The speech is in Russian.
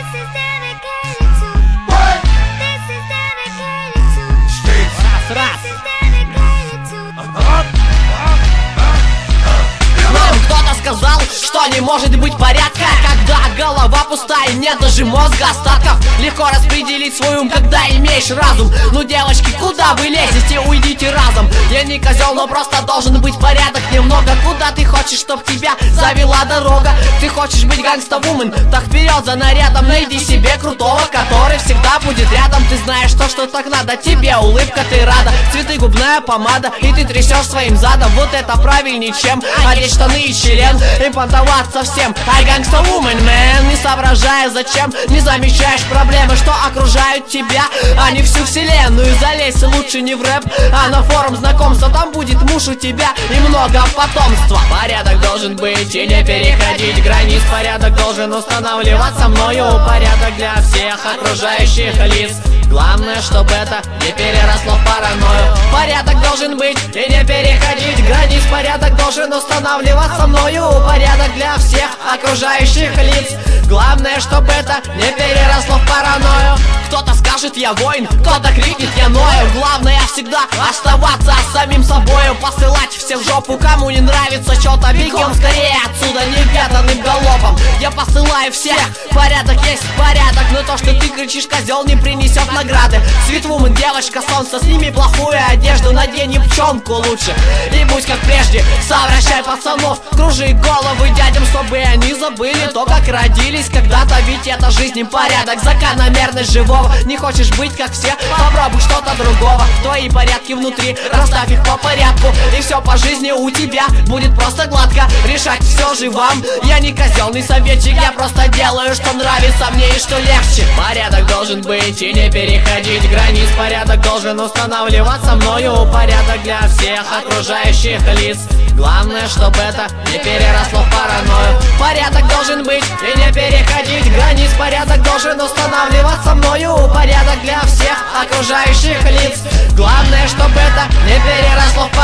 Раз. Сказал, что не может быть порядка, когда голова пустая, нет даже мозга остатков. Легко распределить свой ум, когда имеешь разум. Ну, девочки, куда вы лезете, уйдите разом. Я не козел, но просто должен быть порядок немного. Куда ты хочешь, чтоб тебя завела дорога? Ты хочешь быть гангста-вумен, так вперед за нарядом. Найди себе крутого, который всегда будет рядом. Ты знаешь то, что так надо, тебе улыбка, ты рада. Цветы, губная помада, и ты трясешь своим задом. Вот это правильнее, чем одеть штаны и член и понтоваться всем. I gangsta woman, man. Не соображая зачем, не замечаешь проблемы, что окружают тебя, а не всю вселенную. Залезь лучше не в рэп, а на форум знакомства. Там будет муж у тебя и много потомства. Порядок должен быть и не переходить границ. Порядок должен устанавливаться мною. Порядок для всех окружающих лиц. Главное, чтобы это не переросло в паранойю. Порядок должен быть и не переходить границ. Порядок должен устанавливаться мною. Порядок для всех окружающих лиц. Главное, чтобы это не переросло в паранойю. Кто-то скажет, я воин, кто-то крикнет, я ною. Главное всегда оставаться самим собою. Посылать все в жопу, кому не нравится что-то. Бегем скорее отсюда непятанным галопом. Я посылаю всех, порядок есть порядок. Но то, что ты кричишь, козел, не принесет награды. Свитвумен, девочка солнца, сними плохую одежду, надень юбчонку лучше и будь как прежде. Совращай пацанов, кружи головы дядям, чтобы они забыли то, как родились когда-то. Ведь это жизнь и порядок, закономерность живого. Не хочешь быть как все, попробуй что-то другого. Твои порядки внутри, расставь их по порядку, и все по жизни у тебя будет просто гладко. Решать все же вам. Я не козелный советчик, я просто делаю, что нравится мне и что легче. Порядок должен быть и не переходить границ. Порядок должен устанавливаться мною. Порядок для всех окружающих лиц. Главное, чтобы это не переросло в паранойю. Порядок должен быть и не переходить границ. Порядок должен устанавливаться мною. Порядок для всех окружающих лиц. Главное, чтобы это не переросло в